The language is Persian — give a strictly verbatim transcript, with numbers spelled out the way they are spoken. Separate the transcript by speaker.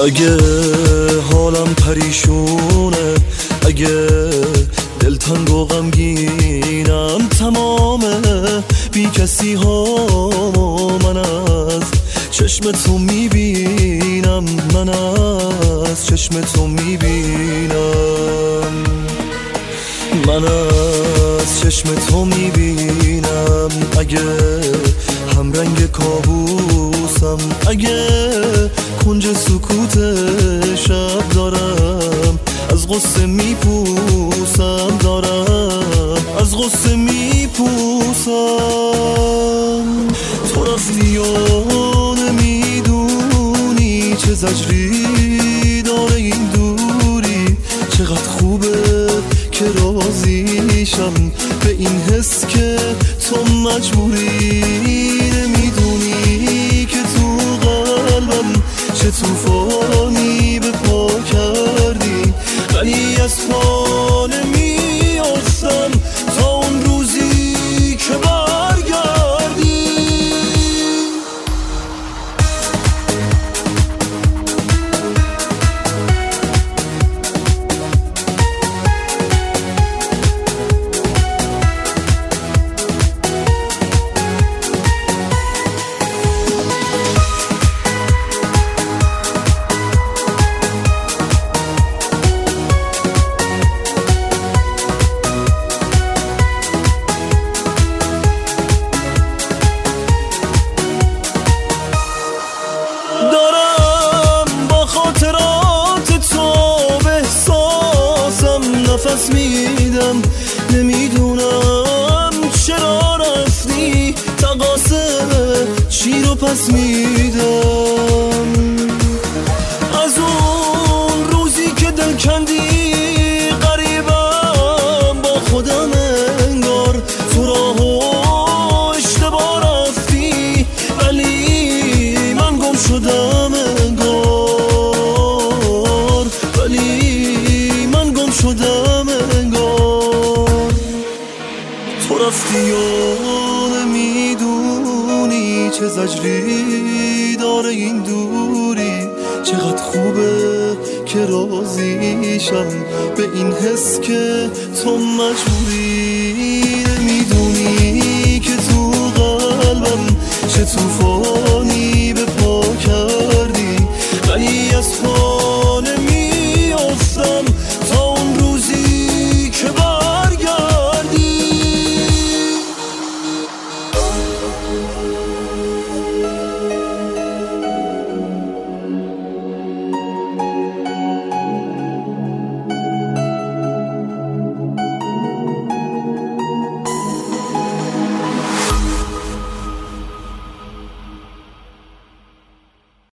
Speaker 1: اگه حالم پریشونه، اگه دلتنگ و غمگینم تمامه، بی کسی ها من از چشم تو میبینم، من از چشم تو میبینم، من از چشم تو میبینم. اگه همرنگ کابوسم، اگه کنج سکوت شب دارم، از غصه میپوسم، دارم از غصه میپوسم. تو رفتی و نمیدونی چه زجری داره این دوری، چقدر خوبه که راضیشم به این حس که تو مجبوری. نمیدونی که تو قلبم چه توفانی به پا کردی، ولی از پا نمیافتم تا اون روزی که برگردی. نفس میدم، نمیدونم چرا رفتی، تقاسه چی رو پس میدم. از اون روزی که دل کندی غریبم با خودم انگار، تو راهو اشتباه رفتی ولی من گم شدم انگار، ولی من گم شدم انگار. تو رفتی و نمیدونی چه زجری داره این دوری، چقدر خوبه که راضیشم به این حس که تو مجبوری. نمیدونی که تو قلبم چه توفان